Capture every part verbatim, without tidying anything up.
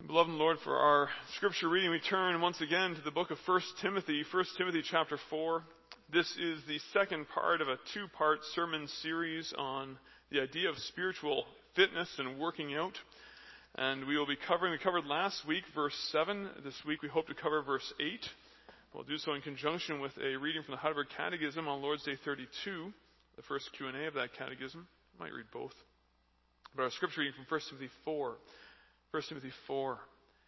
Beloved Lord, for our scripture reading, we turn once again to the book of First Timothy, First Timothy chapter four. This is the second part of a two-part sermon series on the idea of spiritual fitness and working out. And we will be covering, we covered last week verse seven. This week we hope to cover verse eight. We'll do so in conjunction with a reading from the Heidelberg Catechism on Lord's Day thirty-two, the first Q and A of that catechism. I might read both. But our scripture reading from First Timothy four. First Timothy four.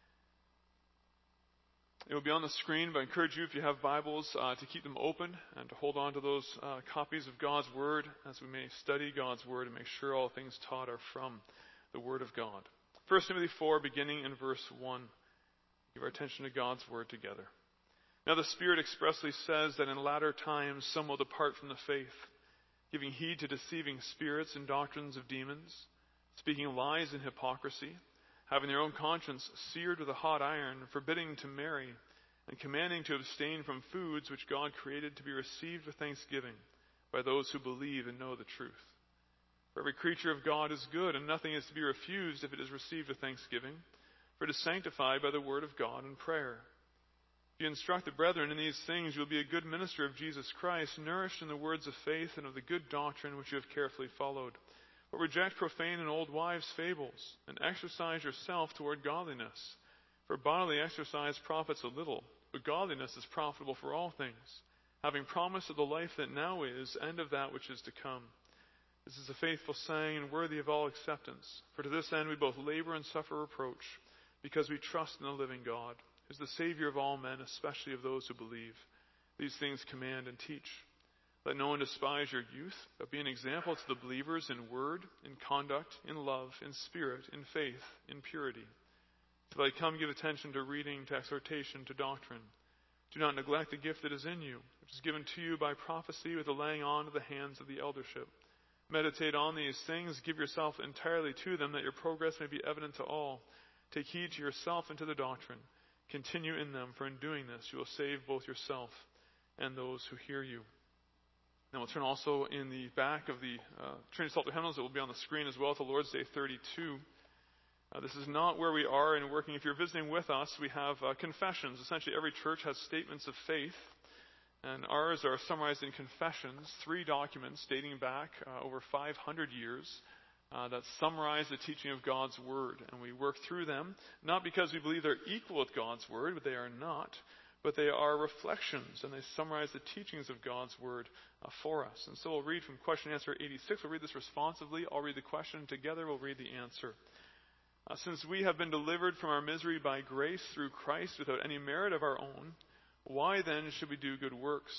It will be on the screen, but I encourage you, if you have Bibles, uh, to keep them open and to hold on to those uh, copies of God's Word as we may study God's Word and make sure all things taught are from the Word of God. First Timothy four, beginning in verse one. Give our attention to God's Word together. Now the Spirit expressly says that in latter times some will depart from the faith, giving heed to deceiving spirits and doctrines of demons, speaking lies and hypocrisy, having their own conscience seared with a hot iron, forbidding to marry, and commanding to abstain from foods which God created to be received with thanksgiving by those who believe and know the truth. For every creature of God is good, and nothing is to be refused if it is received with thanksgiving, for it is sanctified by the word of God and prayer. If you instruct the brethren in these things, you will be a good minister of Jesus Christ, nourished in the words of faith and of the good doctrine which you have carefully followed. But reject profane and old wives' fables, and exercise yourself toward godliness. For bodily exercise profits a little, but godliness is profitable for all things, having promise of the life that now is, and of that which is to come. This is a faithful saying and worthy of all acceptance. For to this end we both labor and suffer reproach, because we trust in the living God, who is the Savior of all men, especially of those who believe. These things command and teach. Let no one despise your youth, but be an example to the believers in word, in conduct, in love, in spirit, in faith, in purity. Till I come, give attention to reading, to exhortation, to doctrine. Do not neglect the gift that is in you, which is given to you by prophecy with the laying on of the hands of the eldership. Meditate on these things, give yourself entirely to them, that your progress may be evident to all. Take heed to yourself and to the doctrine. Continue in them, for in doing this you will save both yourself and those who hear you. Now we'll turn also in the back of the uh, Trinity Psalter hymnals that will be on the screen as well to Lord's Day thirty-two. Uh, this is not where we are in working. If you're visiting with us, we have uh, confessions. Essentially every church has statements of faith, and ours are summarized in confessions, three documents dating back uh, over five hundred years uh, that summarize the teaching of God's Word. And we work through them, not because we believe they're equal with God's Word, but they are not. But they are reflections, and they summarize the teachings of God's Word uh, for us. And so we'll read from question and answer eighty-six. We'll read this responsively. I'll read the question. Together we'll read the answer. Uh, Since we have been delivered from our misery by grace through Christ without any merit of our own, why then should we do good works?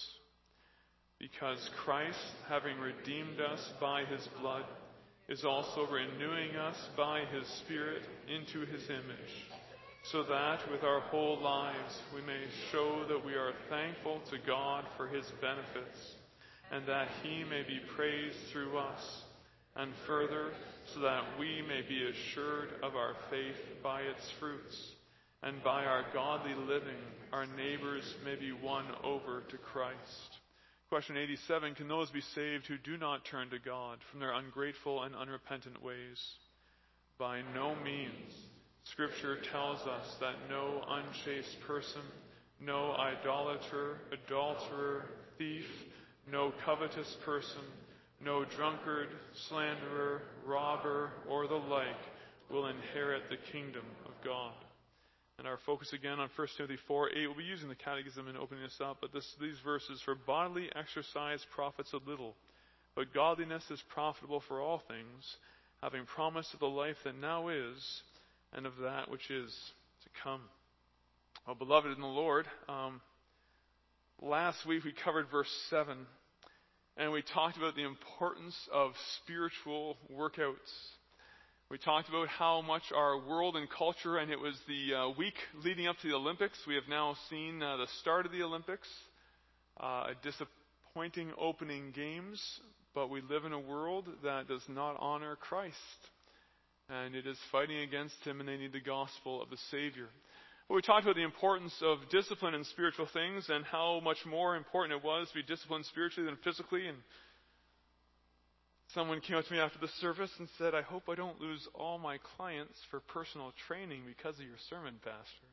Because Christ, having redeemed us by His blood, is also renewing us by His Spirit into His image, so that with our whole lives we may show that we are thankful to God for His benefits, and that He may be praised through us, and further, so that we may be assured of our faith by its fruits, and by our godly living our neighbors may be won over to Christ. Question eighty-seven, can those be saved who do not turn to God from their ungrateful and unrepentant ways? By no means. Scripture tells us that no unchaste person, no idolater, adulterer, thief, no covetous person, no drunkard, slanderer, robber, or the like will inherit the kingdom of God. And our focus again on First Timothy four eight, we'll be using the catechism in opening this up, but this, these verses, for bodily exercise profits a little, but godliness is profitable for all things, having promise of the life that now is, and of that which is to come. Well, beloved in the Lord, um, last week we covered verse seven, and we talked about the importance of spiritual workouts. We talked about how much our world and culture, and it was the uh, week leading up to the Olympics. We have now seen uh, the start of the Olympics, uh, a disappointing opening games, but we live in a world that does not honor Christ. And it is fighting against Him, and they need the gospel of the Savior. Well, we talked about the importance of discipline in spiritual things and how much more important it was to be disciplined spiritually than physically. And Someone came up to me after the service and said, I hope I don't lose all my clients for personal training because of your sermon, Pastor.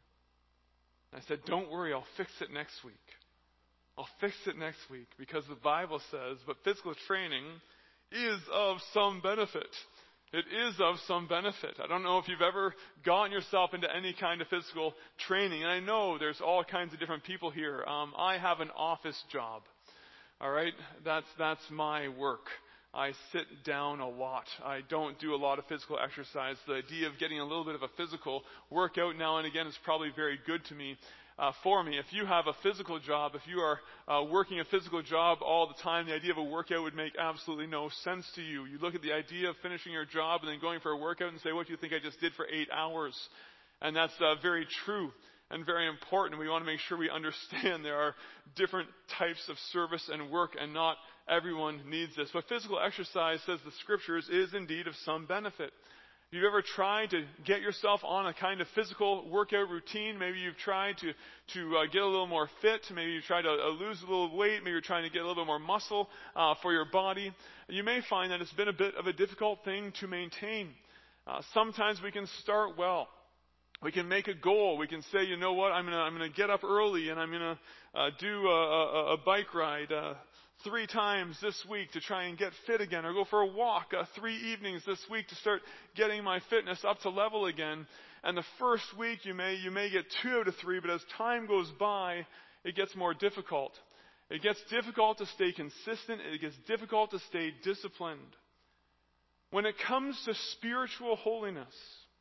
And I said, don't worry, I'll fix it next week. I'll fix it next week because the Bible says, but physical training is of some benefit. It is of some benefit. I don't know if you've ever gotten yourself into any kind of physical training. And I know there's all kinds of different people here. Um, I have an office job. All right? That's, that's my work. I sit down a lot. I don't do a lot of physical exercise. The idea of getting a little bit of a physical workout now and again is probably very good to me. Uh, for me, if you have a physical job, if you are uh, working a physical job all the time, the idea of a workout would make absolutely no sense to you. You look at the idea of finishing your job and then going for a workout and say, what do you think I just did for eight hours? And that's uh, very true and very important. We want to make sure we understand there are different types of service and work, and not everyone needs this. But physical exercise, says the Scriptures, is indeed of some benefit. If you've ever tried to get yourself on a kind of physical workout routine, maybe you've tried to, to uh, get a little more fit, maybe you've tried to uh, lose a little weight, maybe you're trying to get a little bit more muscle uh, for your body, you may find that it's been a bit of a difficult thing to maintain. Uh, sometimes we can start well. We can make a goal. We can say, you know what, I'm going to I'm going to get up early and I'm going to uh, do a, a, a bike ride uh, three times this week to try and get fit again, or go for a walk uh, three evenings this week to start getting my fitness up to level again. And the first week you may you may get two out of three, but as time goes by, it gets more difficult. It gets difficult to stay consistent. It gets difficult to stay disciplined. When it comes to spiritual holiness,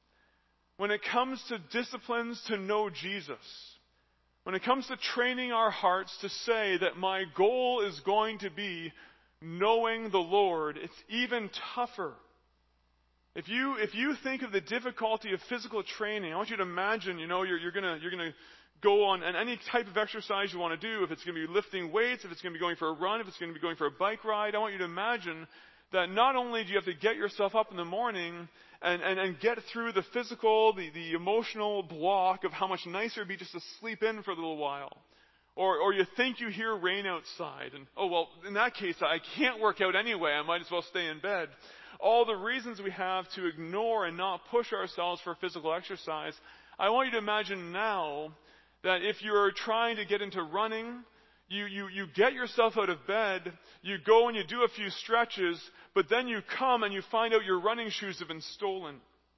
when it comes to disciplines to know Jesus, when it comes to training our hearts to say that my goal is going to be knowing the Lord, it's even tougher. If you if you think of the difficulty of physical training, I want you to imagine, you know, you're, you're gonna you're gonna go on and any type of exercise you want to do. If it's going to be lifting weights, if it's going to be going for a run, if it's going to be going for a bike ride, I want you to imagine that not only do you have to get yourself up in the morning and, and, and get through the physical, the, the emotional block of how much nicer it would be just to sleep in for a little while. Or, or you think you hear rain outside and, oh, well, in that case, I can't work out anyway. I might as well stay in bed. All the reasons we have to ignore and not push ourselves for physical exercise. I want you to imagine now that if you're trying to get into running, You, you, you get yourself out of bed, you go and you do a few stretches, but then you come and you find out your running shoes have been stolen.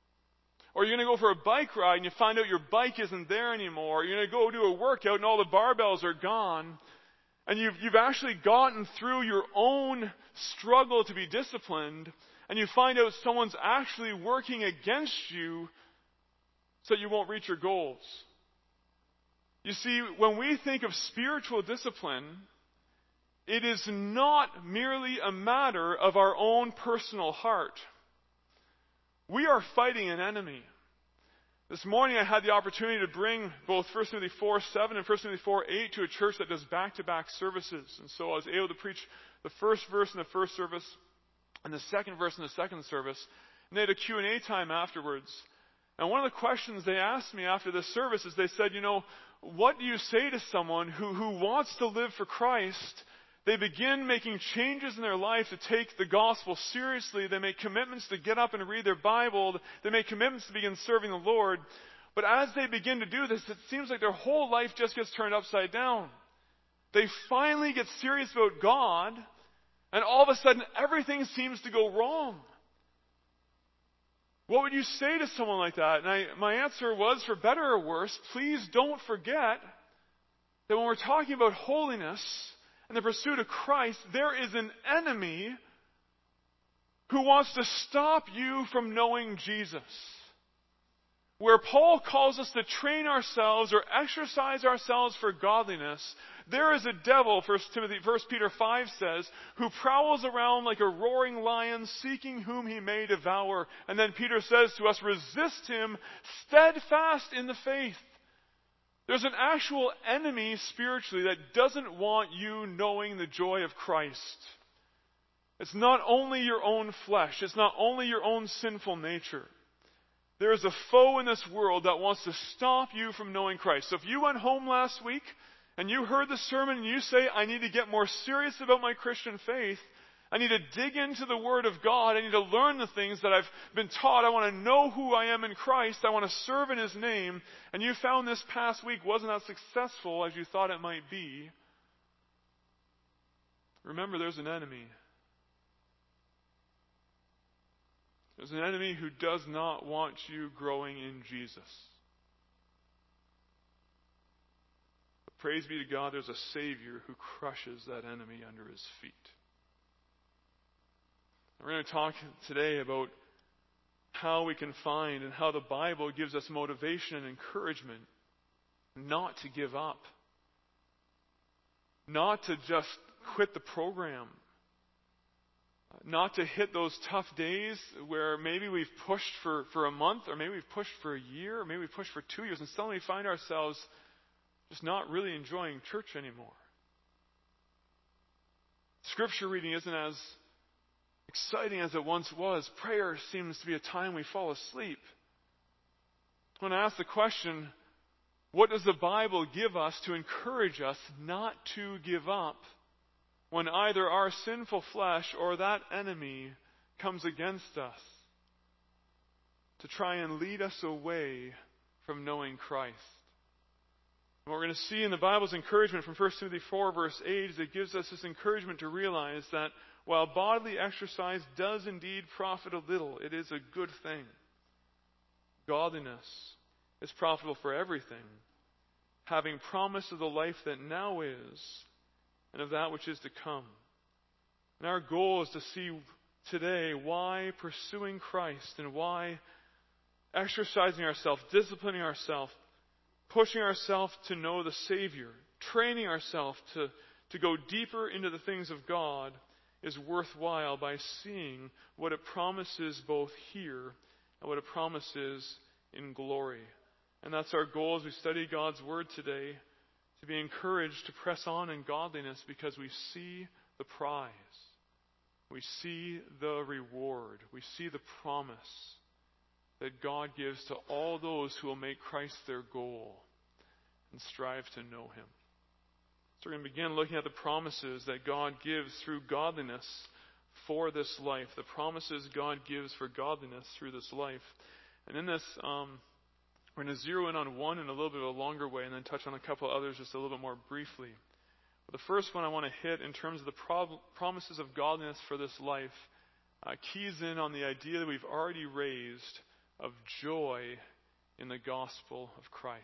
Or you're going to go for a bike ride and you find out your bike isn't there anymore. You're going to go do a workout and all the barbells are gone. And you've, you've actually gotten through your own struggle to be disciplined, and you find out someone's actually working against you so you won't reach your goals. You see, when we think of spiritual discipline, it is not merely a matter of our own personal heart. We are fighting an enemy. This morning I had the opportunity to bring both First Timothy four seven and First Timothy four eight to a church that does back-to-back services. And so I was able to preach the first verse in the first service and the second verse in the second service. And they had a Q and A time afterwards. And one of the questions they asked me after the service is they said, you know, what do you say to someone who, who wants to live for Christ? They begin making changes in their life to take the gospel seriously. They make commitments to get up and read their Bible. They make commitments to begin serving the Lord. But as they begin to do this, it seems like their whole life just gets turned upside down. They finally get serious about God, and all of a sudden everything seems to go wrong. What would you say to someone like that? And I, my answer was, for better or worse, please don't forget that when we're talking about holiness and the pursuit of Christ, there is an enemy who wants to stop you from knowing Jesus. Where Paul calls us to train ourselves or exercise ourselves for godliness, there is a devil, First Timothy, First Peter five says, who prowls around like a roaring lion, seeking whom he may devour. And then Peter says to us, resist him steadfast in the faith. There's an actual enemy spiritually that doesn't want you knowing the joy of Christ. It's not only your own flesh. It's not only your own sinful nature. There is a foe in this world that wants to stop you from knowing Christ. So if you went home last week and you heard the sermon and you say, I need to get more serious about my Christian faith, I need to dig into the Word of God. I need to learn the things that I've been taught. I want to know who I am in Christ. I want to serve in His name. And you found this past week wasn't as successful as you thought it might be. Remember, there's an enemy. There's an enemy who does not want you growing in Jesus. But praise be to God, there's a Savior who crushes that enemy under His feet. We're going to talk today about how we can find and how the Bible gives us motivation and encouragement not to give up. Not to just quit the program. Not to hit those tough days where maybe we've pushed for, for a month, or maybe we've pushed for a year, or maybe we've pushed for two years, and suddenly find ourselves just not really enjoying church anymore. Scripture reading isn't as exciting as it once was. Prayer seems to be a time we fall asleep. I want to ask the question, what does the Bible give us to encourage us not to give up when either our sinful flesh or that enemy comes against us to try and lead us away from knowing Christ? And what we're going to see in the Bible's encouragement from First Timothy four verse eight is it gives us this encouragement to realize that while bodily exercise does indeed profit a little, it is a good thing. Godliness is profitable for everything, having promise of the life that now is and of that which is to come. And our goal is to see today why pursuing Christ and why exercising ourselves, disciplining ourselves, pushing ourselves to know the Savior, training ourselves to, to go deeper into the things of God is worthwhile by seeing what it promises both here and what it promises in glory. And that's our goal as we study God's Word today, to be encouraged to press on in godliness because we see the prize. We see the reward. We see the promise that God gives to all those who will make Christ their goal and strive to know Him. So we're going to begin looking at the promises that God gives through godliness for this life. The promises God gives for godliness through this life. And in this, um, we're going to zero in on one in a little bit of a longer way and then touch on a couple others just a little bit more briefly. But the first one I want to hit in terms of the pro- promises of godliness for this life uh, keys in on the idea that we've already raised of joy in the gospel of Christ.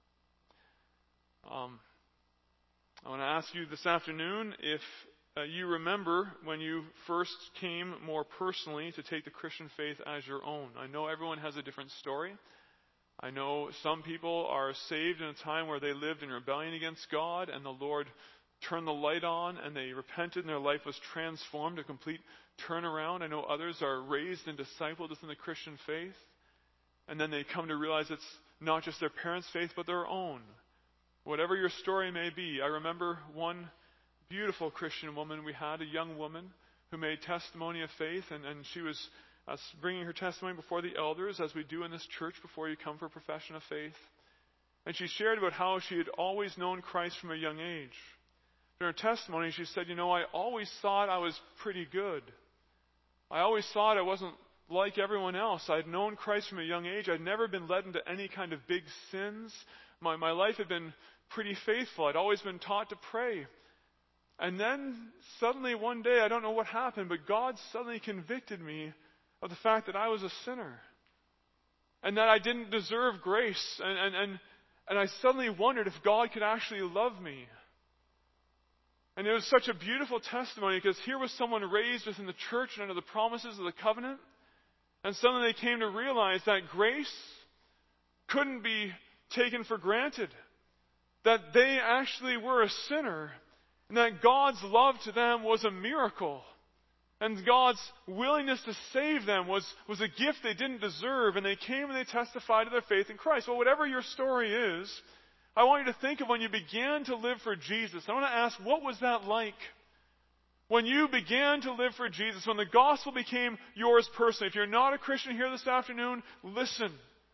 Um, I want to ask you this afternoon if uh, you remember when you first came more personally to take the Christian faith as your own. I know everyone has a different story. I know some people are saved in a time where they lived in rebellion against God and the Lord turned the light on and they repented and their life was transformed, a complete turnaround. I know others are raised and discipled within the Christian faith and then they come to realize it's not just their parents' faith but their own. Whatever your story may be, I remember one beautiful Christian woman we had, a young woman who made testimony of faith, and, and she was uh, bringing her testimony before the elders, as we do in this church before you come for a profession of faith. And she shared about how she had always known Christ from a young age. In her testimony, she said, you know, I always thought I was pretty good. I always thought I wasn't like everyone else. I'd known Christ from a young age. I'd never been led into any kind of big sins. My, my life had been pretty faithful. I'd always been taught to pray. And then suddenly one day, I don't know what happened, but God suddenly convicted me of the fact that I was a sinner. And that I didn't deserve grace. And, and, and, and I suddenly wondered if God could actually love me. And it was such a beautiful testimony because here was someone raised within the church and under the promises of the covenant. And suddenly they came to realize that grace couldn't be taken for granted. That they actually were a sinner. And that God's love to them was a miracle. And God's willingness to save them was, was a gift they didn't deserve. And they came and they testified to their faith in Christ. Well, whatever your story is, I want you to think of when you began to live for Jesus. I want to ask, what was that like? When you began to live for Jesus, when the gospel became yours personally. If you're not a Christian here this afternoon, listen.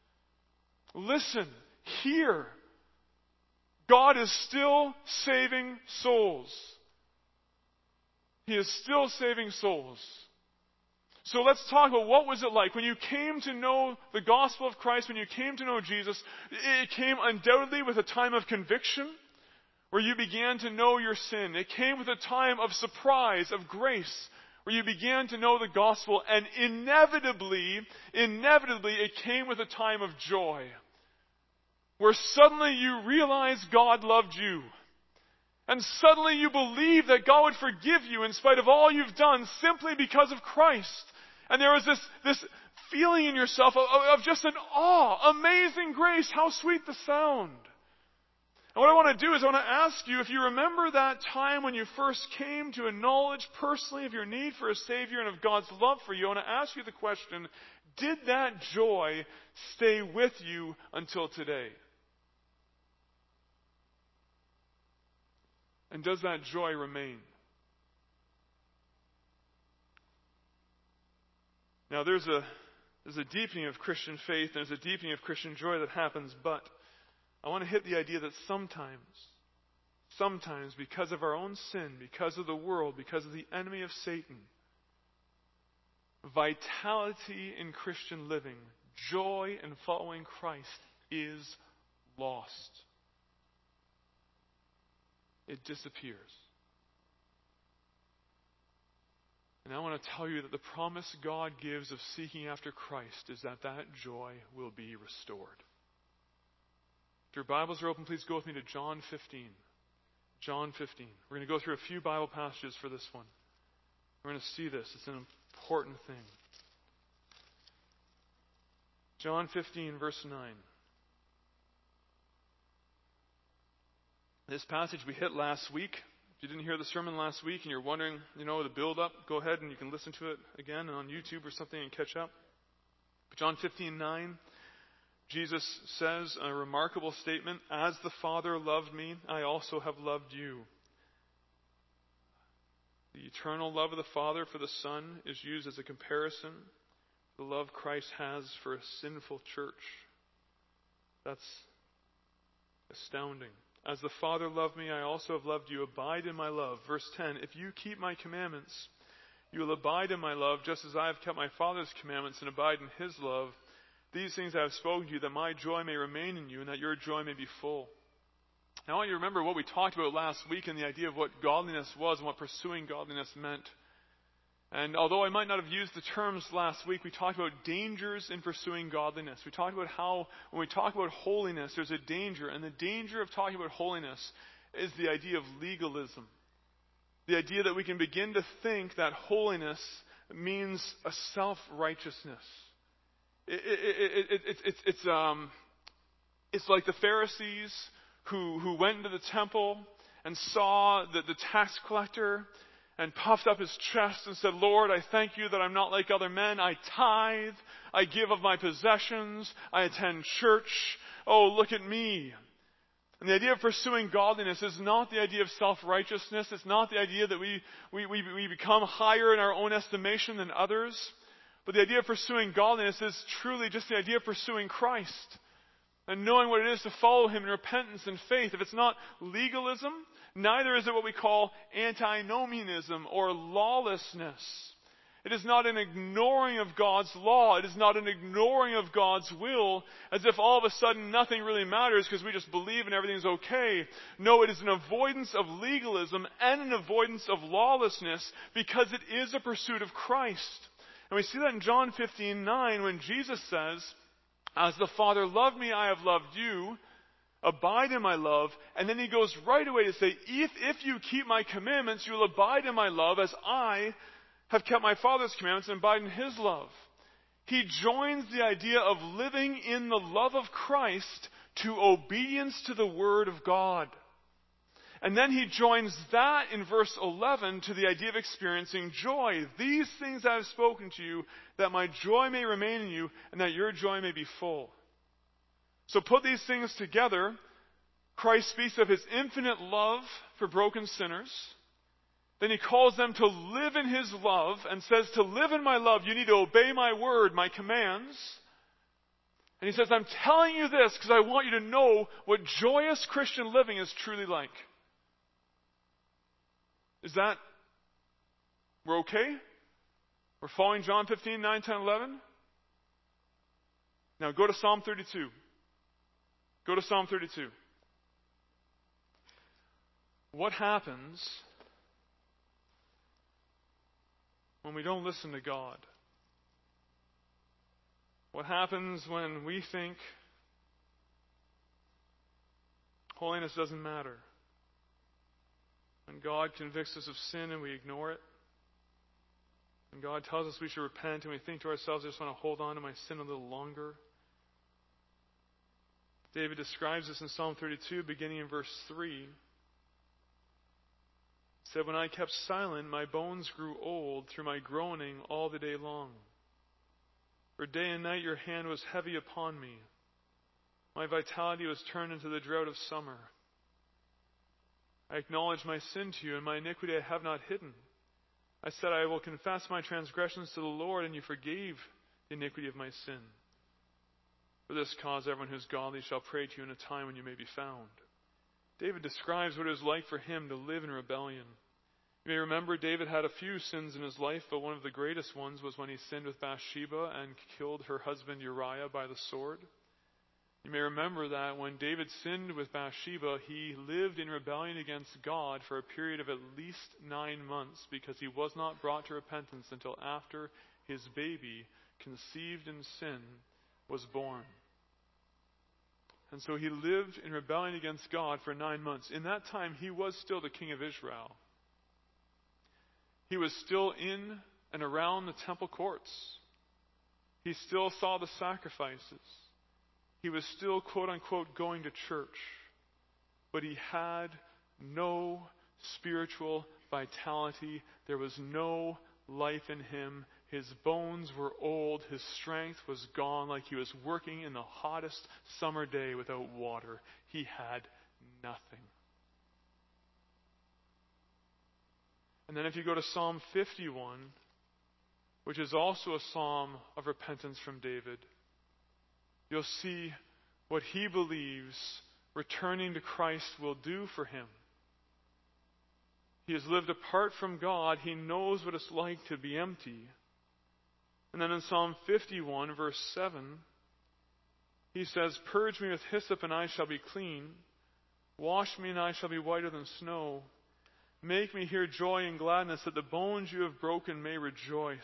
Listen. Hear. God is still saving souls. He is still saving souls. So let's talk about what was it like when you came to know the gospel of Christ, when you came to know Jesus. It came undoubtedly with a time of conviction where you began to know your sin. It came with a time of surprise, of grace, where you began to know the gospel. And inevitably, inevitably, it came with a time of joy, where suddenly you realized God loved you. And suddenly you believe that God would forgive you in spite of all you've done simply because of Christ. And there was this, this feeling in yourself of, of just an awe, amazing grace, how sweet the sound. And what I want to do is I want to ask you, if you remember that time when you first came to a knowledge personally of your need for a Savior and of God's love for you, I want to ask you the question, did that joy stay with you until today? And does that joy remain? Now there's a, there's a deepening of Christian faith, there's a deepening of Christian joy that happens, but I want to hit the idea that sometimes, sometimes because of our own sin, because of the world, because of the enemy of Satan, vitality in Christian living, joy in following Christ is lost. It disappears. And I want to tell you that the promise God gives of seeking after Christ is that that joy will be restored. If your Bibles are open, please go with me to John fifteen. John fifteen. We're going to go through a few Bible passages for this one. We're going to see this. It's an important thing. John fifteen, verse nine. This passage we hit last week. If you didn't hear the sermon last week and you're wondering, you know, the build-up, go ahead and you can listen to it again on YouTube or something and catch up. John fifteen, nine. Jesus says a remarkable statement, "As the Father loved me, I also have loved you." The eternal love of the Father for the Son is used as a comparison to the love Christ has for a sinful church. That's astounding. "As the Father loved me, I also have loved you. Abide in my love." Verse ten, "If you keep my commandments, you will abide in my love, just as I have kept my Father's commandments and abide in his love. These things I have spoken to you, that my joy may remain in you, and that your joy may be full." Now I want you to remember what we talked about last week and the idea of what godliness was and what pursuing godliness meant. And although I might not have used the terms last week, we talked about dangers in pursuing godliness. We talked about how when we talk about holiness, there's a danger. And the danger of talking about holiness is the idea of legalism. The idea that we can begin to think that holiness means a self-righteousness. It, it, it, it, it, it's, it's, um, it's like the Pharisees who, who went into the temple and saw the, the tax collector and puffed up his chest and said, "Lord, I thank you that I'm not like other men. I tithe. I give of my possessions. I attend church. Oh, look at me." And the idea of pursuing godliness is not the idea of self-righteousness. It's not the idea that we, we, we, we become higher in our own estimation than others. But the idea of pursuing godliness is truly just the idea of pursuing Christ and knowing what it is to follow him in repentance and faith. If it's not legalism, neither is it what we call antinomianism or lawlessness. It is not an ignoring of God's law. It is not an ignoring of God's will as if all of a sudden nothing really matters because we just believe and everything's okay. No, it is an avoidance of legalism and an avoidance of lawlessness because it is a pursuit of Christ. And we see that in John fifteen, nine when Jesus says, "As the Father loved me, I have loved you. Abide in my love." And then he goes right away to say, if, if you keep my commandments, you will abide in my love as I have kept my Father's commandments and abide in his love. He joins the idea of living in the love of Christ to obedience to the Word of God. And then he joins that in verse eleven to the idea of experiencing joy. "These things I have spoken to you, that my joy may remain in you, and that your joy may be full." So put these things together. Christ speaks of his infinite love for broken sinners. Then he calls them to live in his love and says, to live in my love, you need to obey my word, my commands. And he says, I'm telling you this because I want you to know what joyous Christian living is truly like. Is that We're okay? We're following John fifteen, nine, ten, eleven? Now go to Psalm thirty-two. Go to Psalm thirty-two. What happens when we don't listen to God? What happens when we think holiness doesn't matter? When God convicts us of sin and we ignore it? When God tells us we should repent and we think to ourselves, I just want to hold on to my sin a little longer? David describes this in Psalm thirty-two, beginning in verse three. He said, when I kept silent, my bones grew old through my groaning all the day long. For day and night your hand was heavy upon me. My vitality was turned into the drought of summer. I acknowledge my sin to you, and my iniquity I have not hidden. I said, I will confess my transgressions to the Lord, and you forgave the iniquity of my sin. For this cause everyone who is godly shall pray to you in a time when you may be found. David describes what it was like for him to live in rebellion. You may remember David had a few sins in his life, but one of the greatest ones was when he sinned with Bathsheba and killed her husband Uriah by the sword. You may remember that when David sinned with Bathsheba, he lived in rebellion against God for a period of at least nine months because he was not brought to repentance until after his baby, conceived in sin, was born. And so he lived in rebellion against God for nine months. In that time, he was still the king of Israel. He was still in and around the temple courts. He still saw the sacrifices. He was still, quote unquote, going to church. But he had no spiritual vitality. There was no life in him. His bones were old. His strength was gone, like he was working in the hottest summer day without water. He had nothing. And then if you go to Psalm fifty-one, which is also a psalm of repentance from David, you'll see what he believes returning to Christ will do for him. He has lived apart from God. He knows what it's like to be empty. And then in Psalm fifty-one, verse seven, he says, purge me with hyssop and I shall be clean. Wash me and I shall be whiter than snow. Make me hear joy and gladness, that the bones you have broken may rejoice.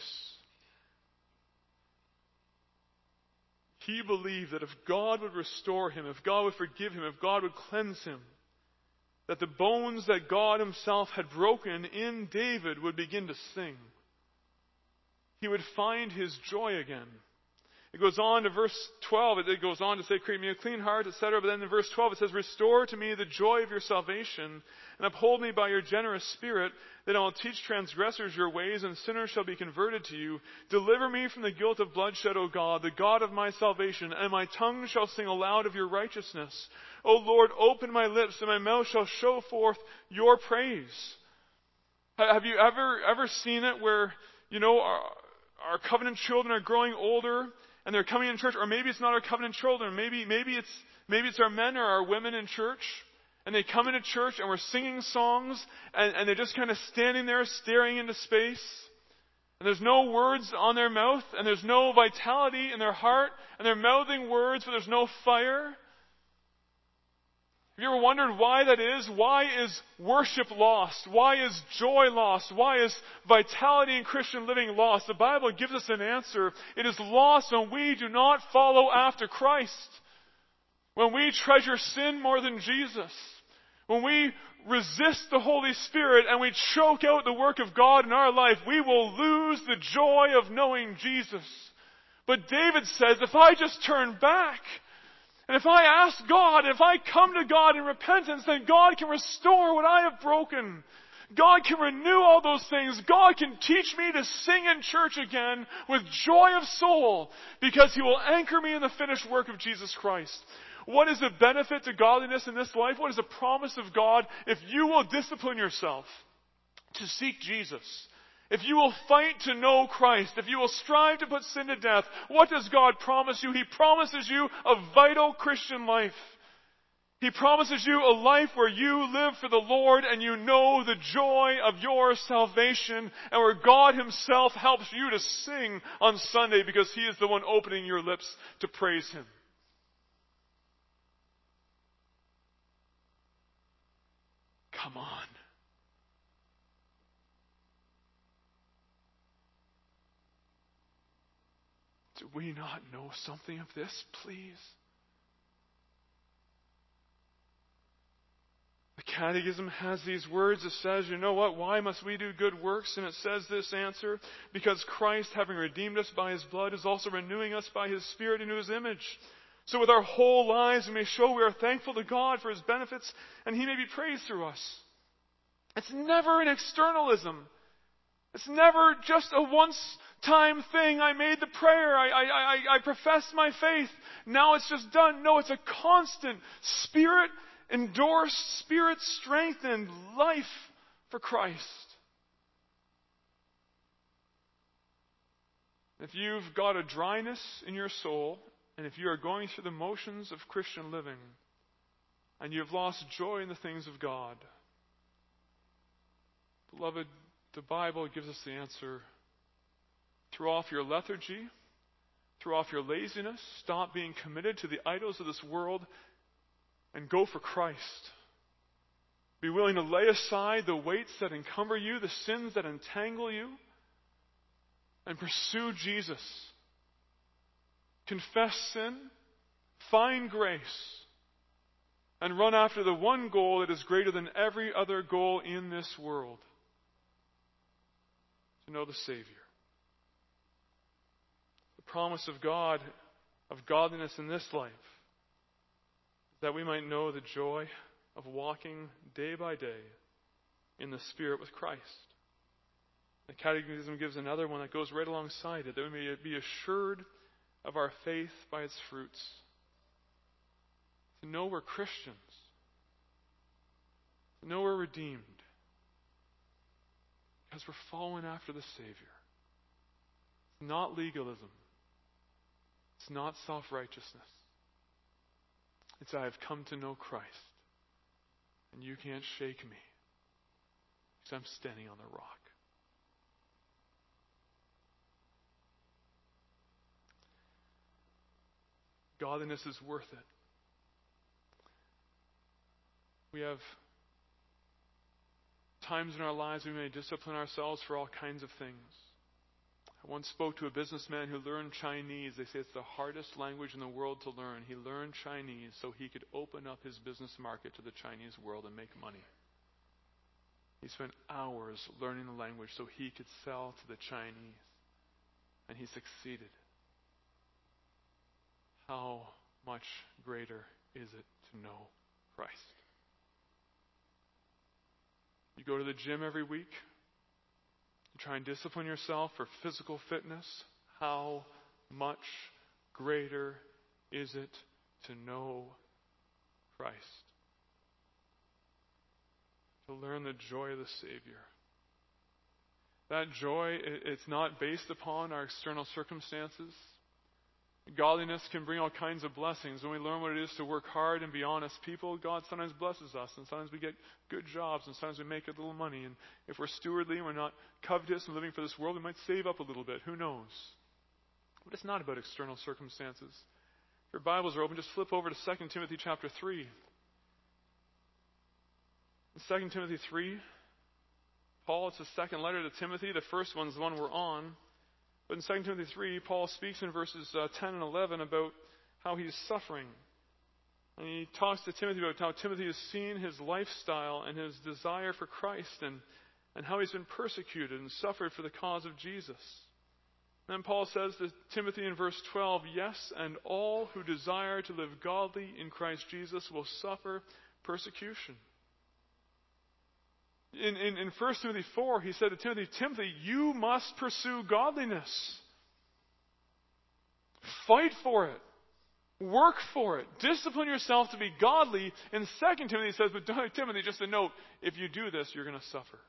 He believed that if God would restore him, if God would forgive him, if God would cleanse him, that the bones that God himself had broken in David would begin to sing. He would find his joy again. It goes on to verse twelve. It goes on to say, create me a clean heart, et cetera. But then in verse twelve it says, restore to me the joy of your salvation, and uphold me by your generous spirit, that I will teach transgressors your ways, and sinners shall be converted to you. Deliver me from the guilt of bloodshed, O God, the God of my salvation, and my tongue shall sing aloud of your righteousness. O Lord, open my lips, and my mouth shall show forth your praise. Have you ever ever seen it where, you know, our, our covenant children are growing older, and they're coming in church, or maybe it's not our covenant children, maybe maybe it's maybe it's our men or our women in church, and they come into church and we're singing songs, and, and they're just kind of standing there staring into space, and there's no words on their mouth, and there's no vitality in their heart, and they're mouthing words, but there's no fire. Have you ever wondered why that is? Why is worship lost? Why is joy lost? Why is vitality in Christian living lost? The Bible gives us an answer. It is lost when we do not follow after Christ. When we treasure sin more than Jesus. When we resist the Holy Spirit and we choke out the work of God in our life, we will lose the joy of knowing Jesus. But David says, if I just turn back, and if I ask God, if I come to God in repentance, then God can restore what I have broken. God can renew all those things. God can teach me to sing in church again with joy of soul, because He will anchor me in the finished work of Jesus Christ. What is the benefit to godliness in this life? What is the promise of God if you will discipline yourself to seek Jesus? If you will fight to know Christ, if you will strive to put sin to death, what does God promise you? He promises you a vital Christian life. He promises you a life where you live for the Lord and you know the joy of your salvation, and where God Himself helps you to sing on Sunday because He is the one opening your lips to praise Him. Come on. Do we not know something of this, please? The Catechism has these words. It says, you know what? Why must we do good works? And it says this answer: because Christ, having redeemed us by His blood, is also renewing us by His Spirit into His image. So with our whole lives we may show we are thankful to God for His benefits, and He may be praised through us. It's never an externalism. It's never just a once-time thing. I made the prayer. I, I, I, I professed my faith. Now it's just done. No, it's a constant Spirit-endorsed, Spirit-strengthened life for Christ. If you've got a dryness in your soul, and if you are going through the motions of Christian living, and you have lost joy in the things of God, beloved, the Bible gives us the answer. Throw off your lethargy. Throw off your laziness. Stop being committed to the idols of this world and go for Christ. Be willing to lay aside the weights that encumber you, the sins that entangle you, and pursue Jesus. Confess sin, find grace, and run after the one goal that is greater than every other goal in this world: to know the Savior. The promise of God, of godliness in this life, is that we might know the joy of walking day by day in the Spirit with Christ. The Catechism gives another one that goes right alongside it, that we may be assured of our faith by its fruits. To know we're Christians. To know we're redeemed. Because we're following after the Savior. It's not legalism. It's not self-righteousness. It's I have come to know Christ. And you can't shake me. Because I'm standing on the rock. Godliness is worth it. We have times in our lives we may discipline ourselves for all kinds of things. I once spoke to a businessman who learned Chinese. They say it's the hardest language in the world to learn. He learned Chinese so he could open up his business market to the Chinese world and make money. He spent hours learning the language so he could sell to the Chinese. And he succeeded. How much greater is it to know Christ? You go to the gym every week. You try and discipline yourself for physical fitness. How much greater is it to know Christ? To learn the joy of the Savior. That joy, it's not based upon our external circumstances. Godliness can bring all kinds of blessings. When we learn what it is to work hard and be honest people, God sometimes blesses us, and sometimes we get good jobs, and sometimes we make a little money. And if we're stewardly and we're not covetous and living for this world, we might save up a little bit. Who knows? But it's not about external circumstances. If your Bibles are open, just flip over to Second Timothy chapter three. In Second Timothy three, Paul, it's the second letter to Timothy. The first one's the one we're on. But in Second Timothy three, Paul speaks in verses uh, ten and eleven about how he's suffering. And he talks to Timothy about how Timothy has seen his lifestyle and his desire for Christ, and, and how he's been persecuted and suffered for the cause of Jesus. And then Paul says to Timothy in verse twelve, yes, and all who desire to live godly in Christ Jesus will suffer persecution. In, in, in First Timothy four, he said to Timothy, Timothy, you must pursue godliness. Fight for it. Work for it. Discipline yourself to be godly. In Second Timothy, he says, but Timothy, just a note, if you do this, you're going to suffer.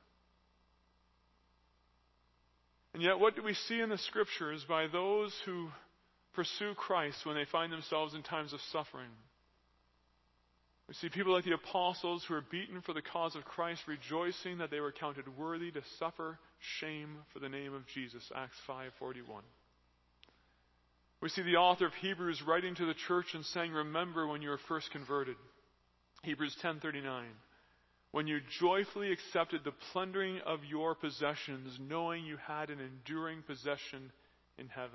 And yet, what do we see in the Scriptures by those who pursue Christ when they find themselves in times of suffering? We see people like the apostles who are beaten for the cause of Christ, rejoicing that they were counted worthy to suffer shame for the name of Jesus. Acts five forty-one. We see the author of Hebrews writing to the church and saying, remember when you were first converted. Hebrews ten thirty-nine. When you joyfully accepted the plundering of your possessions, knowing you had an enduring possession in heaven.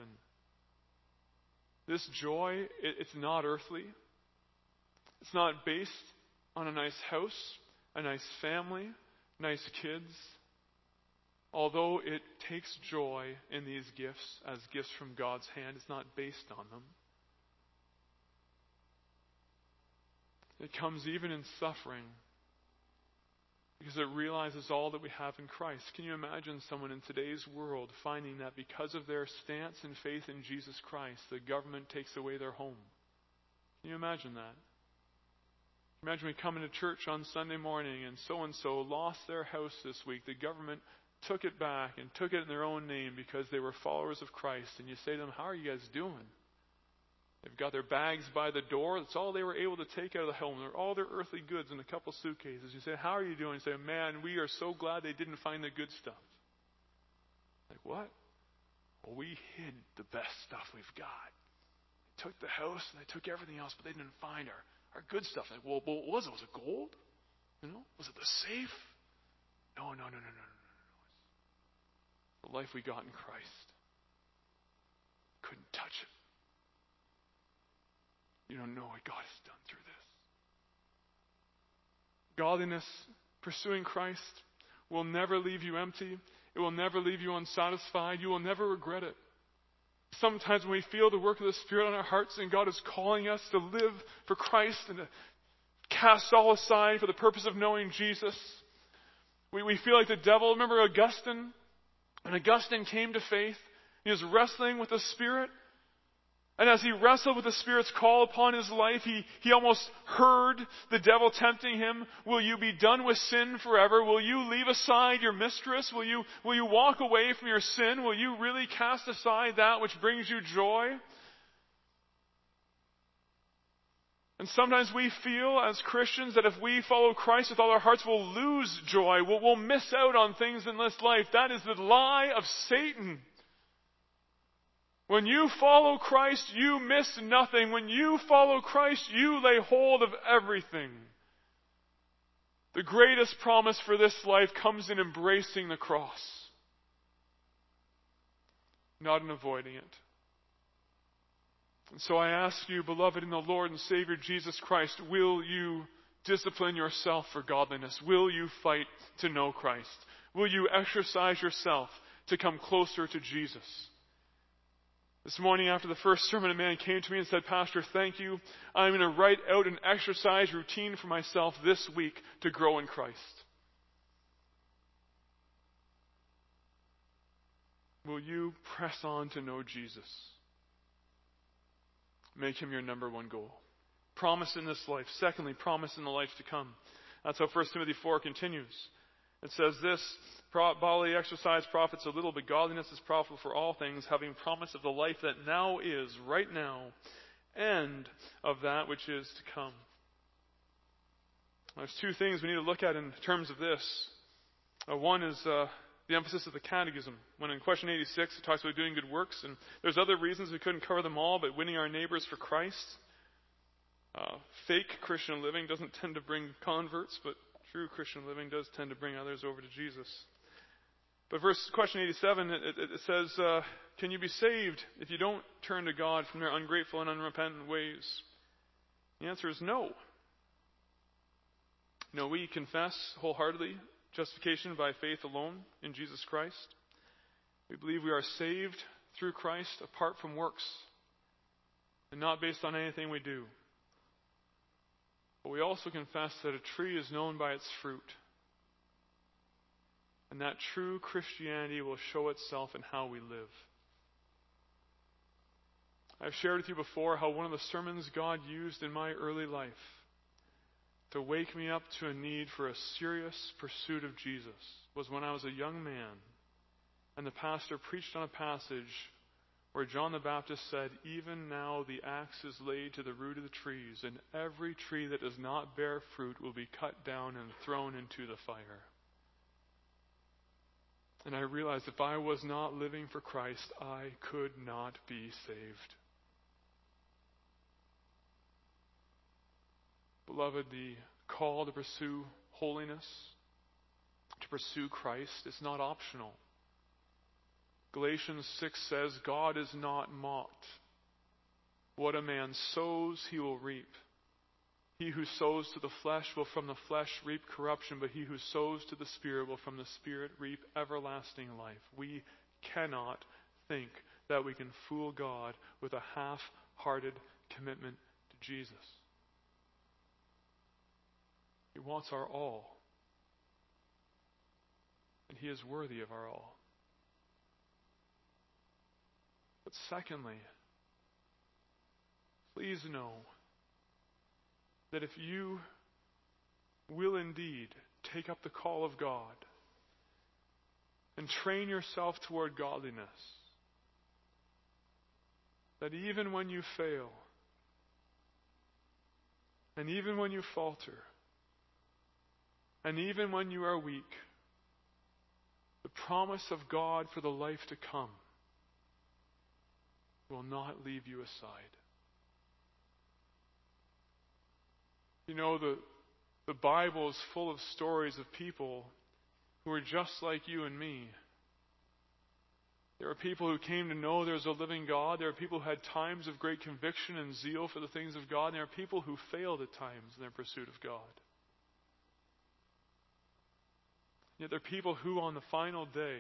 This joy, it, it's not earthly. It's not based on a nice house, a nice family, nice kids. Although it takes joy in these gifts as gifts from God's hand, it's not based on them. It comes even in suffering because it realizes all that we have in Christ. Can you imagine someone in today's world finding that because of their stance and faith in Jesus Christ, the government takes away their home? Can you imagine that? Imagine we come into church on Sunday morning and so-and-so lost their house this week. The government took it back and took it in their own name because they were followers of Christ. And you say to them, how are you guys doing? They've got their bags by the door. That's all they were able to take out of the home. They're all their earthly goods in a couple suitcases. You say, how are you doing? You say, man, we are so glad they didn't find the good stuff. Like, what? Well, we hid the best stuff we've got. They took the house and they took everything else, but they didn't find our, our good stuff. Like, well, what was it? Was it gold? You know? Was it the safe? No, no, no, no, no, no. The life we got in Christ. Couldn't touch it. You don't know what God has done through this. Godliness, pursuing Christ, will never leave you empty. It will never leave you unsatisfied. You will never regret it. Sometimes when we feel the work of the Spirit on our hearts and God is calling us to live for Christ and to cast all aside for the purpose of knowing Jesus, we, we feel like the devil. Remember Augustine? When Augustine came to faith, he was wrestling with the Spirit. And as he wrestled with the Spirit's call upon his life, he, he almost heard the devil tempting him. Will you be done with sin forever? Will you leave aside your mistress? Will you, will you walk away from your sin? Will you really cast aside that which brings you joy? And sometimes we feel as Christians that if we follow Christ with all our hearts, we'll lose joy. We'll, we'll miss out on things in this life. That is the lie of Satan. When you follow Christ, you miss nothing. When you follow Christ, you lay hold of everything. The greatest promise for this life comes in embracing the cross, not in avoiding it. And so I ask you, beloved in the Lord and Savior Jesus Christ, will you discipline yourself for godliness? Will you fight to know Christ? Will you exercise yourself to come closer to Jesus? This morning after the first sermon, a man came to me and said, Pastor, thank you. I'm going to write out an exercise routine for myself this week to grow in Christ. Will you press on to know Jesus? Make him your number one goal. Promise in this life. Secondly, promise in the life to come. That's how First Timothy four continues. It says this, bodily exercise profits a little, but godliness is profitable for all things, having promise of the life that now is, right now, and of that which is to come. There's two things we need to look at in terms of this. Uh, one is uh, the emphasis of the catechism. When in question eighty-six it talks about doing good works, and there's other reasons we couldn't cover them all, but winning our neighbors for Christ. Uh, fake Christian living doesn't tend to bring converts, but true Christian living does tend to bring others over to Jesus. But verse question eighty-seven, it, it, it says, uh, can you be saved if you don't turn to God from their ungrateful and unrepentant ways? The answer is no. No, we confess wholeheartedly justification by faith alone in Jesus Christ. We believe we are saved through Christ apart from works and not based on anything we do. But we also confess that a tree is known by its fruit. And that true Christianity will show itself in how we live. I've shared with you before how one of the sermons God used in my early life to wake me up to a need for a serious pursuit of Jesus was when I was a young man and the pastor preached on a passage where John the Baptist said, "Even now the axe is laid to the root of the trees, and every tree that does not bear fruit will be cut down and thrown into the fire." And I realized if I was not living for Christ, I could not be saved. Beloved, the call to pursue holiness, to pursue Christ, is not optional. Galatians six says, God is not mocked. What a man sows, he will reap. He who sows to the flesh will from the flesh reap corruption, but he who sows to the Spirit will from the Spirit reap everlasting life. We cannot think that we can fool God with a half-hearted commitment to Jesus. He wants our all. And He is worthy of our all. But secondly, please know that if you will indeed take up the call of God and train yourself toward godliness, that even when you fail, and even when you falter, and even when you are weak, the promise of God for the life to come will not leave you aside. You know, the, the Bible is full of stories of people who are just like you and me. There are people who came to know there's a living God. There are people who had times of great conviction and zeal for the things of God. And there are people who failed at times in their pursuit of God. Yet there are people who on the final day,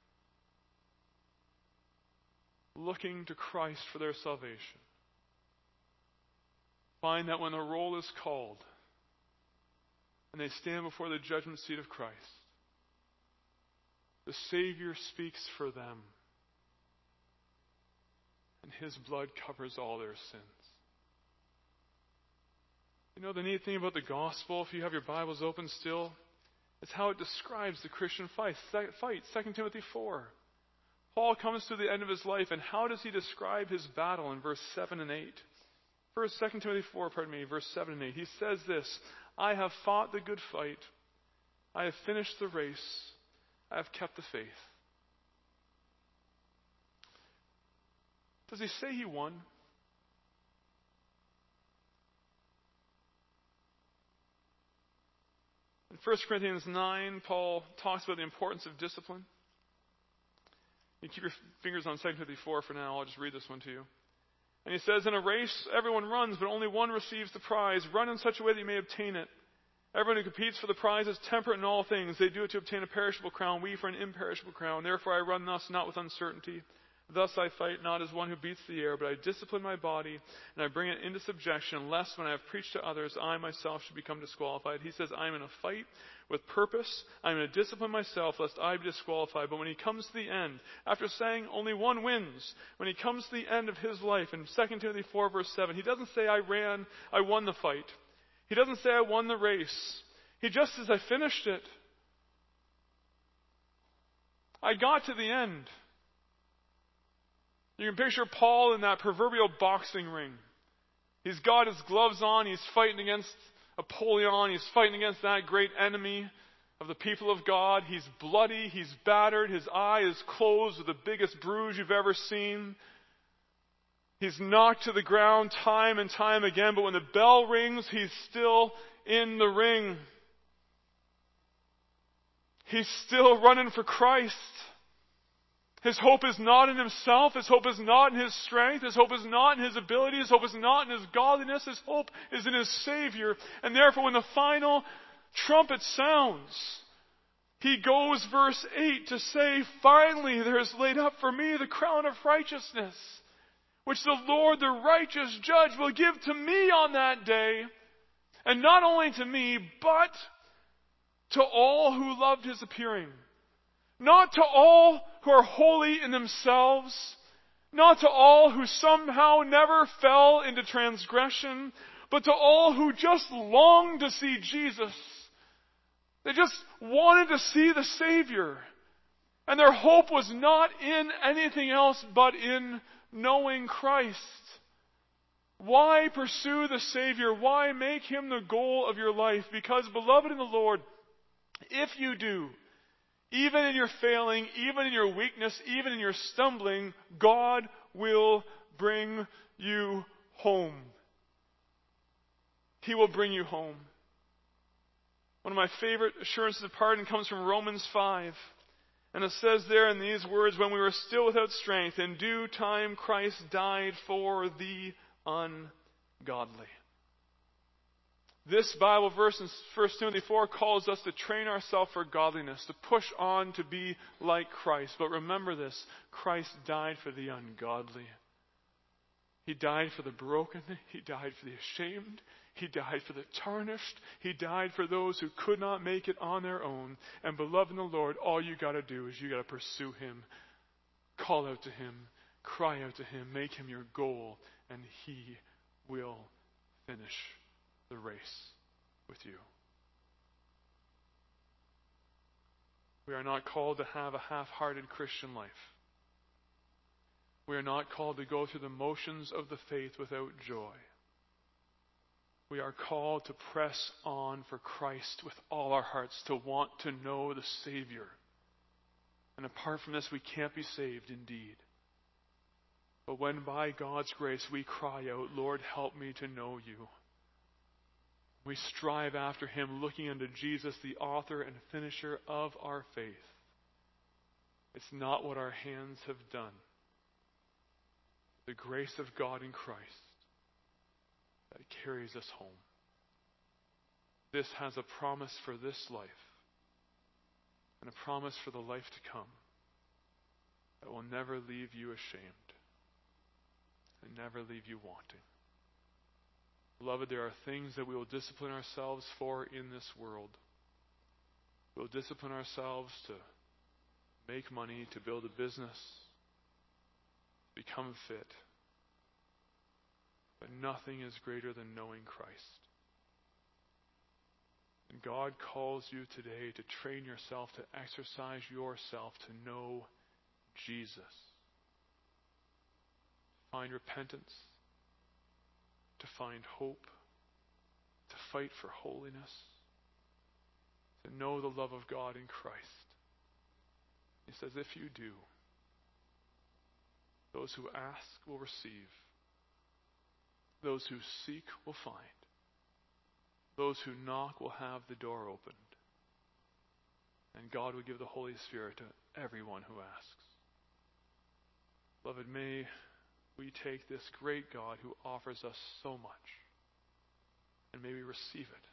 looking to Christ for their salvation, find that when the roll is called and they stand before the judgment seat of Christ, the Savior speaks for them, and His blood covers all their sins. You know the neat thing about the gospel, if you have your Bibles open still, is how it describes the Christian fight. Fight, Second Timothy four. Paul comes to the end of his life, and how does he describe his battle in verse seven and eight? First, Second Timothy four, pardon me, verse seven and eight. He says this, I have fought the good fight. I have finished the race. I have kept the faith. Does he say he won? In First Corinthians nine, Paul talks about the importance of discipline. You keep your fingers on Second Timothy four for now. I'll just read this one to you. And he says, in a race, everyone runs, but only one receives the prize. Run in such a way that you may obtain it. Everyone who competes for the prize is temperate in all things. They do it to obtain a perishable crown, we for an imperishable crown. Therefore I run thus, not with uncertainty. Thus I fight not as one who beats the air, but I discipline my body, and I bring it into subjection, lest when I have preached to others, I myself should become disqualified. He says, I am in a fight with purpose. I am in a discipline myself, lest I be disqualified. But when he comes to the end, after saying only one wins, when he comes to the end of his life, in Second Timothy four, verse seven, he doesn't say, I ran, I won the fight. He doesn't say, I won the race. He just says, I finished it. I got to the end. You can picture Paul in that proverbial boxing ring. He's got his gloves on. He's fighting against Apollyon. He's fighting against that great enemy of the people of God. He's bloody. He's battered. His eye is closed with the biggest bruise you've ever seen. He's knocked to the ground time and time again. But when the bell rings, he's still in the ring. He's still running for Christ. His hope is not in himself. His hope is not in his strength. His hope is not in his ability. His hope is not in his godliness. His hope is in his Savior. And therefore, when the final trumpet sounds, he goes, verse eight, to say, finally there is laid up for me the crown of righteousness, which the Lord, the righteous judge, will give to me on that day. And not only to me, but to all who loved his appearing. Not to all who are holy in themselves, not to all who somehow never fell into transgression, but to all who just longed to see Jesus. They just wanted to see the Savior. And their hope was not in anything else but in knowing Christ. Why pursue the Savior? Why make Him the goal of your life? Because, beloved in the Lord, if you do, even in your failing, even in your weakness, even in your stumbling, God will bring you home. He will bring you home. One of my favorite assurances of pardon comes from Romans five. And it says there in these words, when we were still without strength, in due time Christ died for the ungodly. This Bible verse in First Timothy four calls us to train ourselves for godliness, to push on to be like Christ. But remember this, Christ died for the ungodly. He died for the broken. He died for the ashamed. He died for the tarnished. He died for those who could not make it on their own. And beloved in the Lord, all you got to do is you got to pursue Him. Call out to Him. Cry out to Him. Make Him your goal. And He will finish the race with you. We are not called to have a half-hearted Christian life. We are not called to go through the motions of the faith without joy. We are called to press on for Christ with all our hearts, to want to know the Savior. And apart from this, we can't be saved indeed. But when by God's grace we cry out, Lord, help me to know you, we strive after Him, looking unto Jesus, the author and finisher of our faith. It's not what our hands have done. The grace of God in Christ that carries us home. This has a promise for this life and a promise for the life to come that will never leave you ashamed and never leave you wanting. Beloved, there are things that we will discipline ourselves for in this world. We'll discipline ourselves to make money, to build a business, become fit. But nothing is greater than knowing Christ. And God calls you today to train yourself, to exercise yourself to know Jesus. Find repentance, to find hope, to fight for holiness, to know the love of God in Christ. He says, if you do, those who ask will receive. Those who seek will find. Those who knock will have the door opened. And God will give the Holy Spirit to everyone who asks. Beloved, may we take this great God who offers us so much, and may we receive it,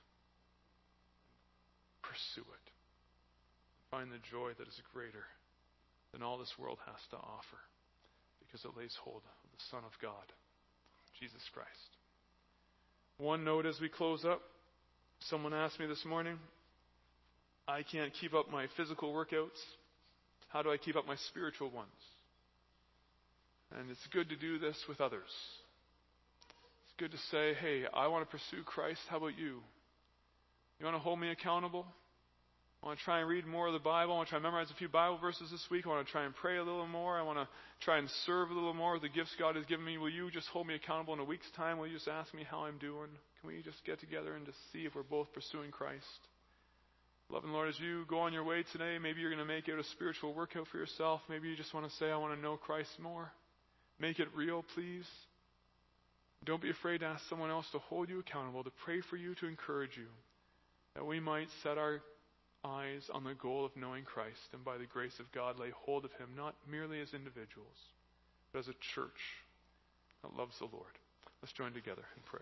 pursue it, find the joy that is greater than all this world has to offer, because it lays hold of the Son of God, Jesus Christ. One note as we close up. Someone asked me this morning, I can't keep up my physical workouts. How do I keep up my spiritual ones? And it's good to do this with others. It's good to say, hey, I want to pursue Christ. How about you? You want to hold me accountable? I want to try and read more of the Bible. I want to try and memorize a few Bible verses this week. I want to try and pray a little more. I want to try and serve a little more with the gifts God has given me. Will you just hold me accountable in a week's time? Will you just ask me how I'm doing? Can we just get together and just see if we're both pursuing Christ? Loving Lord, as you go on your way today, maybe you're going to make it a spiritual workout for yourself. Maybe you just want to say, I want to know Christ more. Make it real, please. Don't be afraid to ask someone else to hold you accountable, to pray for you, to encourage you, that we might set our eyes on the goal of knowing Christ, and by the grace of God lay hold of Him, not merely as individuals, but as a church that loves the Lord. Let's join together in prayer.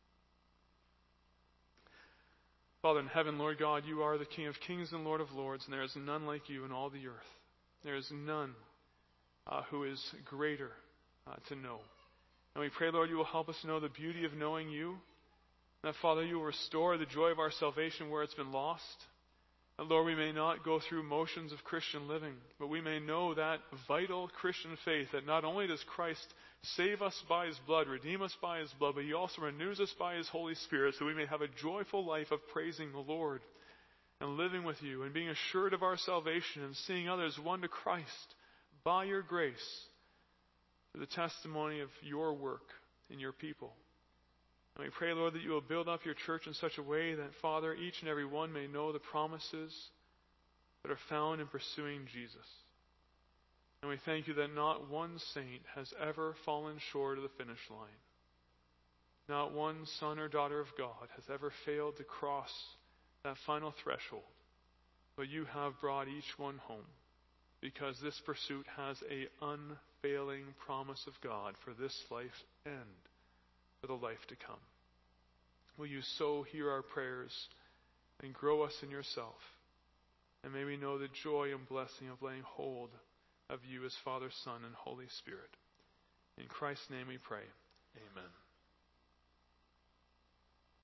Father in heaven, Lord God, you are the King of kings and Lord of lords, and there is none like you in all the earth. There is none uh, who is greater uh, to know. And we pray, Lord, you will help us know the beauty of knowing you. That, Father, you will restore the joy of our salvation where it's been lost. And Lord, we may not go through motions of Christian living, but we may know that vital Christian faith that not only does Christ save us by His blood, redeem us by His blood, but He also renews us by His Holy Spirit, so we may have a joyful life of praising the Lord and living with you and being assured of our salvation and seeing others won to Christ by your grace. for the testimony of your work in your people. And we pray, Lord, that you will build up your church in such a way that, Father, each and every one may know the promises that are found in pursuing Jesus. And we thank you that not one saint has ever fallen short of the finish line. Not one son or daughter of God has ever failed to cross that final threshold. But you have brought each one home, because this pursuit has an unfailing promise of God for this life and for the life to come. Will you so hear our prayers and grow us in yourself? And may we know the joy and blessing of laying hold of you as Father, Son, and Holy Spirit. In Christ's name we pray. Amen.